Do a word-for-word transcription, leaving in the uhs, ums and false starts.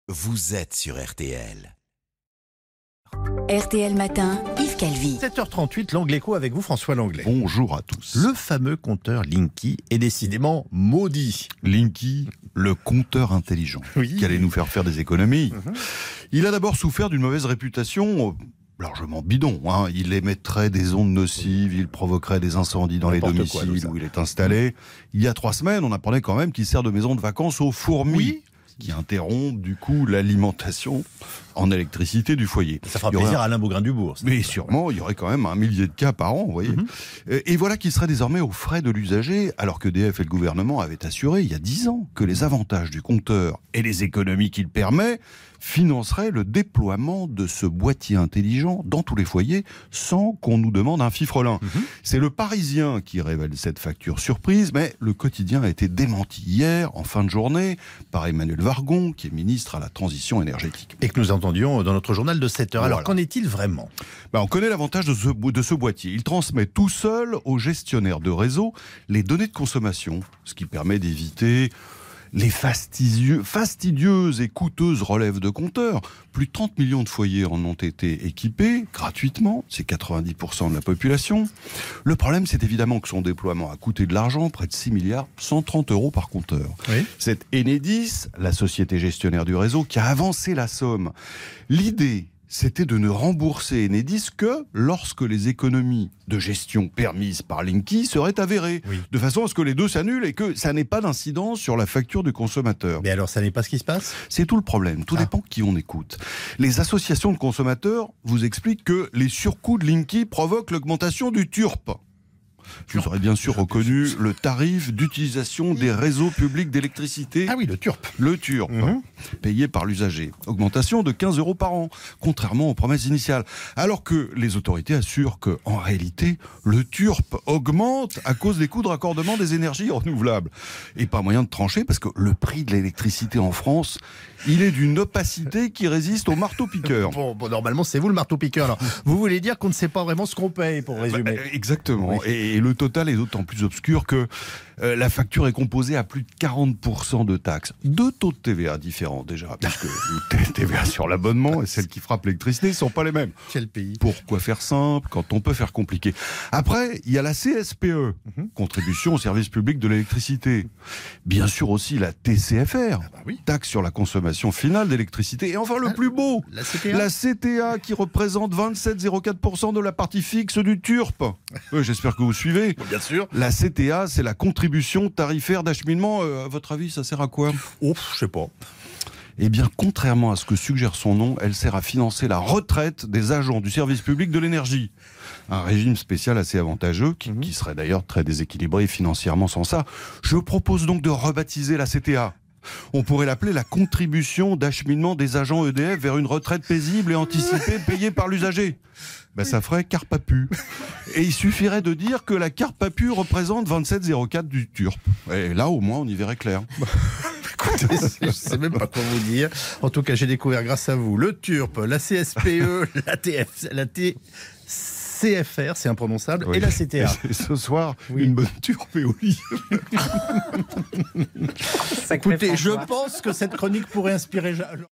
Vous êtes sur R T L. R T L Matin, Yves Calvi. sept heures trente-huit, l'Anglais Co avec vous, François Langlais. Bonjour à tous. Le fameux compteur Linky est décidément maudit. Linky, le compteur intelligent, Oui. qui allait nous faire faire des économies. Mm-hmm. Il a d'abord souffert d'une mauvaise réputation, euh, largement bidon. Hein. Il émettrait des ondes nocives, il provoquerait des incendies dans N'importe les quoi, domiciles tout ça. où il est installé. Il y a trois semaines, on apprenait quand même qu'il sert de maison de vacances aux fourmis. Oui. Qui interrompent du coup l'alimentation en électricité du foyer. Ça fera Il y aurait plaisir un- à Alain Beaugrain-Dubourg. ça. Mais sûrement, il y aurait quand même un millier de cas par an, vous voyez. Mm-hmm. Et voilà qu'il serait désormais aux frais de l'usager, alors que D F et le gouvernement avaient assuré il y a dix ans que les avantages du compteur et les économies qu'il permet financeraient le déploiement de ce boîtier intelligent dans tous les foyers sans qu'on nous demande un fifrelin. Mm-hmm. C'est le Parisien qui révèle cette facture surprise, mais le quotidien a été démenti hier, en fin de journée, par Emmanuel Vargon, qui est ministre à la transition énergétique. Et que nous entendions dans notre journal de sept heures. Alors, Voilà. qu'en est-il vraiment ? Ben, on connaît l'avantage de ce, bo- de ce boîtier. Il transmet tout seul au gestionnaire de réseau les données de consommation, ce qui permet d'éviter les fastidieux, fastidieuses et coûteuses relèves de compteurs. Plus de trente millions de foyers en ont été équipés gratuitement, c'est quatre-vingt-dix pour cent de la population. Le problème, c'est évidemment que son déploiement a coûté de l'argent, près de six milliards cent trente euros par compteur. Oui. C'est Enedis, la société gestionnaire du réseau, qui a avancé la somme. L'idée, c'était de ne rembourser Enedis que lorsque les économies de gestion permises par Linky seraient avérées, Oui. de façon à ce que les deux s'annulent et que ça n'ait pas d'incidence sur la facture du consommateur. Mais alors, ça n'est pas ce qui se passe ? C'est tout le problème, tout Ah. dépend qui on écoute. Les associations de consommateurs vous expliquent que les surcoûts de Linky provoquent l'augmentation du T U R P. Vous aurez bien sûr reconnu le tarif d'utilisation des réseaux publics d'électricité. Ah oui, le turp. Le T U R P, Mhm. payé par l'usager. Augmentation de quinze euros par an, contrairement aux promesses initiales. Alors que les autorités assurent que, en réalité, le T U R P augmente à cause des coûts de raccordement des énergies renouvelables. Et pas moyen de trancher parce que le prix de l'électricité en France, il est d'une opacité qui résiste au marteau-piqueur. Bon, bon, normalement, c'est vous le marteau-piqueur. Alors, vous voulez dire qu'on ne sait pas vraiment ce qu'on paye, pour résumer ? Bah, exactement. Oui. Et, et le total est d'autant plus obscur que euh, la facture est composée à plus de quarante pour cent de taxes. Deux taux de T V A différents déjà, puisque le T V A sur l'abonnement et celle qui frappe l'électricité ne sont pas les mêmes. Quel pays ? Pourquoi faire simple quand on peut faire compliqué ? Après, il y a la C S P E, Mhm. contribution au service public de l'électricité. Bien sûr aussi la T C F R, bah oui. taxe sur la consommation finale d'électricité. Et enfin le Ah, plus beau, La C T A ? la C T A qui représente vingt-sept virgule zéro quatre pour cent de la partie fixe du T U R P. Euh, J'espère que vous suivez. Bien sûr. La C T A, c'est la contribution tarifaire d'acheminement. Euh, à votre avis, ça sert à quoi ? Ouf, je sais pas. Eh bien, contrairement à ce que suggère son nom, elle sert à financer la retraite des agents du service public de l'énergie. Un régime spécial assez avantageux, qui, Mhm. qui serait d'ailleurs très déséquilibré financièrement sans ça. Je propose donc de rebaptiser la C T A. On pourrait l'appeler la contribution d'acheminement des agents E D F vers une retraite paisible et anticipée payée par l'usager. Ben, ça ferait Carpapu. Et il suffirait de dire que la Carpapu représente vingt-sept virgule zéro quatre du T U R P. Et là, au moins, on y verrait clair. Écoutez, je ne sais même pas quoi vous dire. En tout cas, j'ai découvert grâce à vous le T U R P, la C S P E, la T F, la T C F R, c'est imprononçable, Oui. et la C T A. Et ce soir, Oui. une bonne T U R P au lit. Écoutez, je pense que cette chronique pourrait inspirer...